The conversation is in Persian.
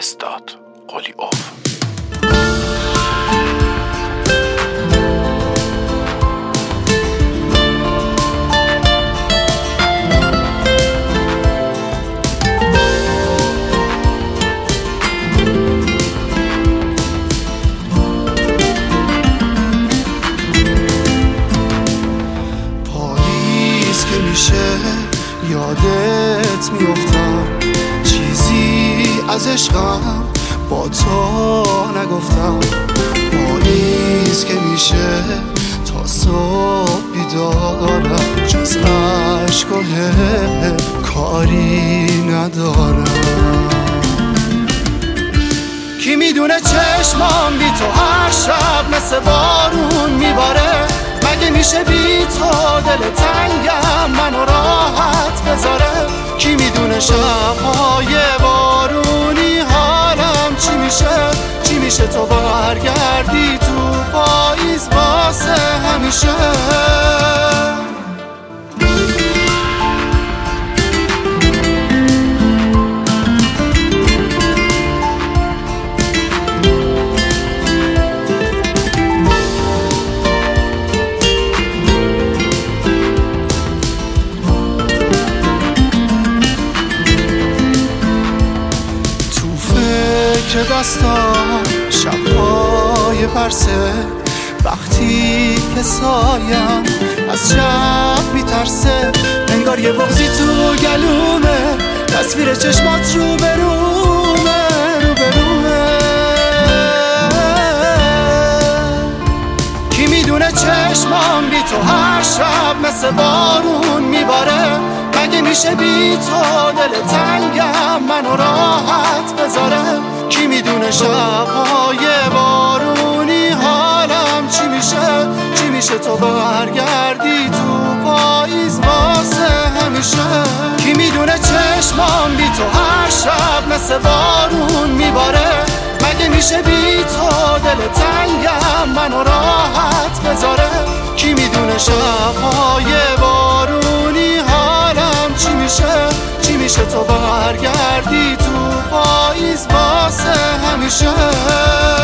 فرستاد قلی اوف. پاییز که میشه یادت میافتم، چیزی از عشقم با تو نگفتم. پاییز که میشه تا صبح بیدارم، جز عشق و کاری ندارم. کی میدونه چشمام بی تو هر شب مثل بارون میباره، مگه میشه بی تو دل تنگم منو راحت بذاره. کی میدونه شبهای بارونی حالم چی میشه، چی میشه تو برگردی تو پاییز واسه همیشه. که دستام شبهای پرسه، وقتی که سایم از شب میترسه، انگار یه بغضی تو گلومه، تصویر چشمات رو برومه رو برومه. کی میدونه چشمام بی تو هر شب مثل بارون میباره، مگه میشه بی تو دل تنگم منو راحت بذاره. کی میدونه شبهای بارونی حالم چی میشه، چی میشه تو برگردی تو پاییز واسه همیشه. کی میدونه چشمام بی تو هر شب مثل بارون میباره، مگه میشه بی تو دل تنگم منو راحت بذاره. کی میدونه شبهای بارونی حالم چی میشه، چی میشه تو برگردی تو پاییز واسه همیشه.